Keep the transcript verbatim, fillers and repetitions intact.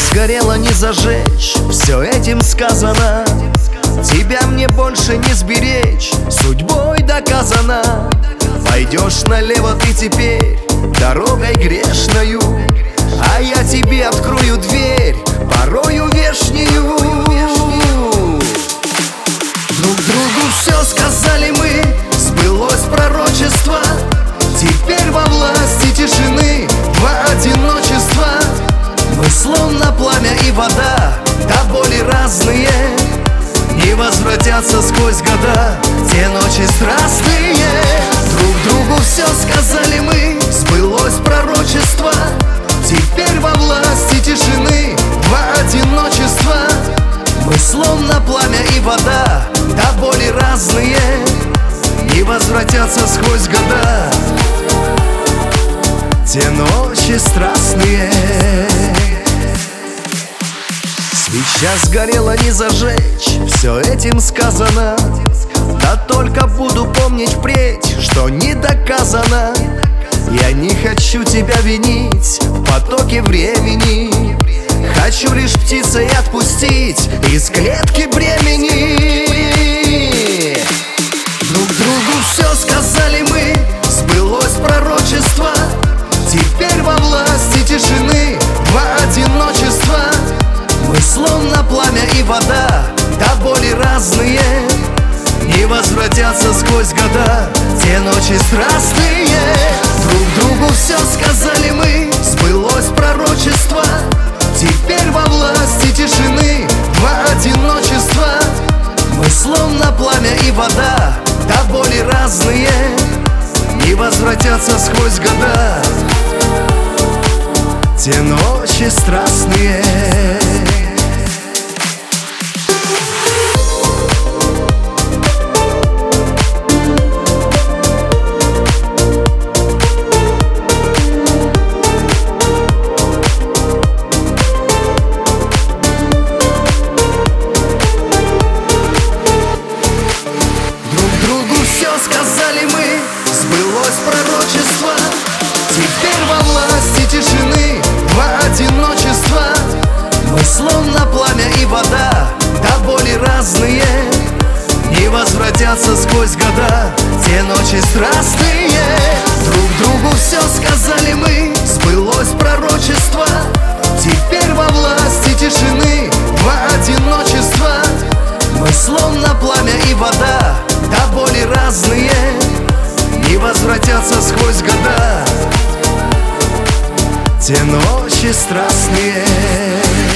сгорела не зажечь, все этим сказано. Тебя мне больше не сберечь, судьбой доказано. Пойдешь налево ты теперь дорогой грешною, а я тебе открою дверь, порою вешнюю. Друг другу все сказали мы, сбылось пророчество. Теперь во власти тишины, во одиночество. Мы словно пламя и вода, до боли разные. Не возвратятся сквозь года те ночи страстные. Друг другу все сказали мы, сбылось пророчество. Теперь во власти тишины, во одиночество. Мы словно пламя и вода, до боли разные. Не возвратятся сквозь года те ночи страстные. Свеча сгорела не зажечь, все этим сказано. Да только буду помнить впредь, что не доказано. Я не хочу тебя винить в потоке времени. Хочу лишь птицей отпустить из клетки бремени. Друг другу все сказали мы, сбылось пророчество. Теперь во власти тишины, во одиночество. Мы словно пламя и вода, до боли разные. Не возвратятся сквозь года те ночи страстные. Друг другу все сказали мы, сбылось пророчество. Теперь во власти тишины, во одиночество. Мы словно пламя и вода, до боли разные. Не возвратятся сквозь года те ночи страстные. Сказали мы, сбылось пророчество. Теперь во власти тишины, во одиночество. Мы словно пламя и вода, до боли разные. Не возвратятся сквозь года те ночи страстные. Друг другу все сказали мы, сбылось пророчество. Теперь во власти тишины, во одиночество. Мы словно пламя и вода, до боли разные. Не возвратятся сквозь года те ночи страстные.